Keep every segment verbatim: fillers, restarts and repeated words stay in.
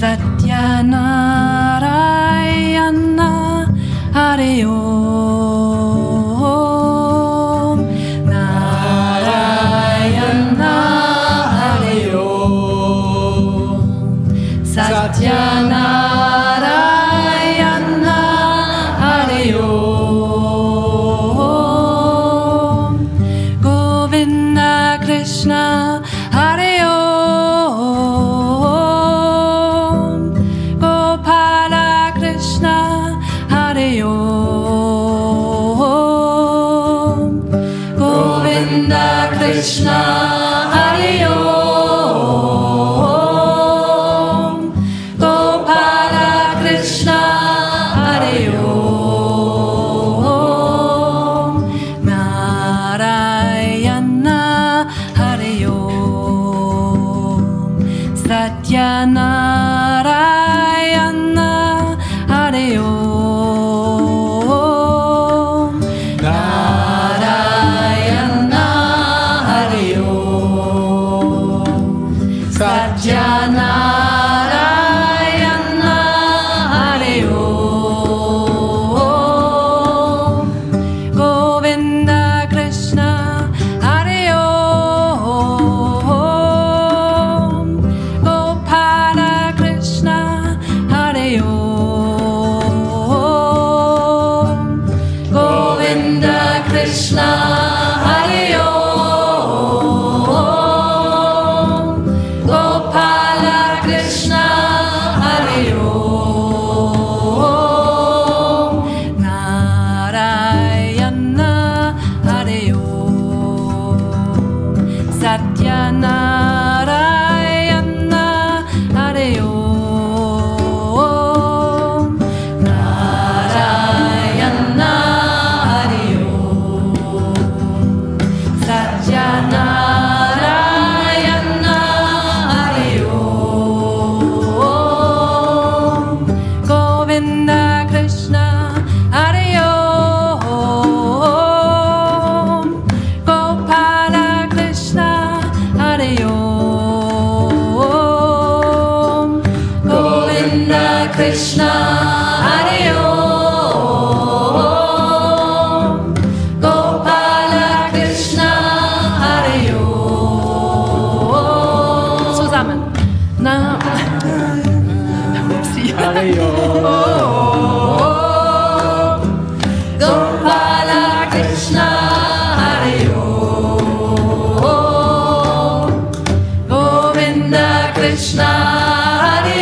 Satyanarayana Hare Om Narayana Hare Om Satyanarayana Hare Om Govinda Krishna Hare Om Gopala Krishna Hare Om Govinda Krishna Hare Om Gopala Krishna Hare Om Narayana Hare Om Satyanarayana Hare Om Narayana Hare Om Satyanarayana Hare Om Govinda Krishna Hare Om Gopala Krishna Hare Om Govinda Krishna Hare Om Gopala Krishna Hare Om Narayana Hare Om Satyanarayana Hare Om Narayana Hare Om Satyanarayana Hare Om Govinda Krishna Hare Om Gopala Krishna Hare Om Govinda Krishna Hare Om Gopala Krishna Hare Om Zusammen. Na. Hare Om. Gopala Krishna Hare Om Govinda Krishna Hare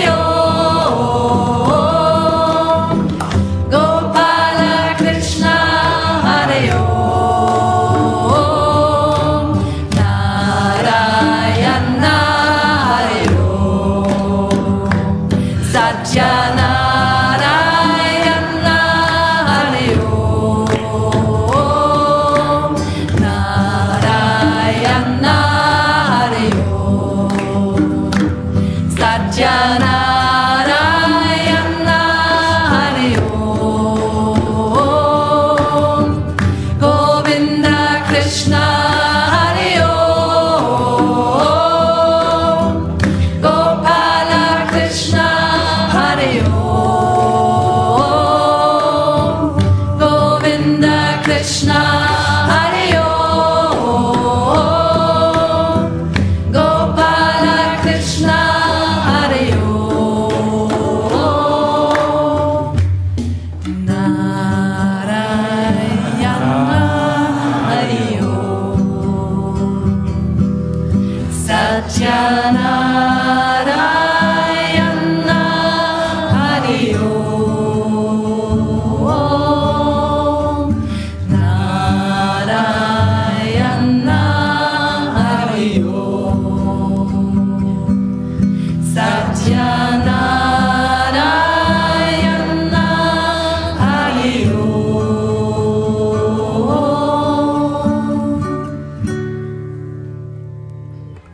Om Gopala Krishna Hare Om Narayana Hare Om Satyanarayana Hare Om Narayana Hare Om Satyanarayana Hare Om Govinda Krishna Hare Om Gopala Krishna Hare Om Govinda Krishna Hare Om Gopala Krishna Hare Om Narayana Hare Om Satyana